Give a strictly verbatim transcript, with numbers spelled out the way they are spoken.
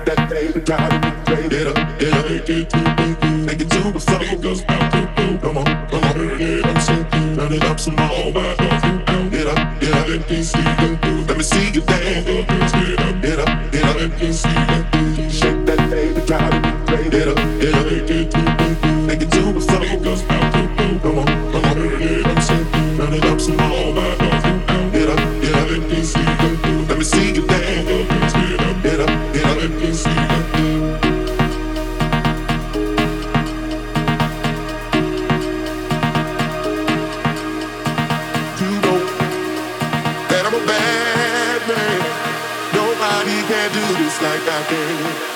that baby, driving me crazy. Get up, get up, take it to me, take it to the floor. It goes out to the come on, come on, turn it up, some, turn it up some more. Get up, get up, let me see you, let me see you dance. Get up, get up, get up, let me see you shake that baby, driving me crazy. Get up, get up, take it to me, take it to the floor. It goes out to the come on, come on, turn it up, some, turn it up some more. Get up, get up, let me see you, let me see you dance. Get up, get up, get up, let me see you. That I'm a bad man. Nobody can do this like I can.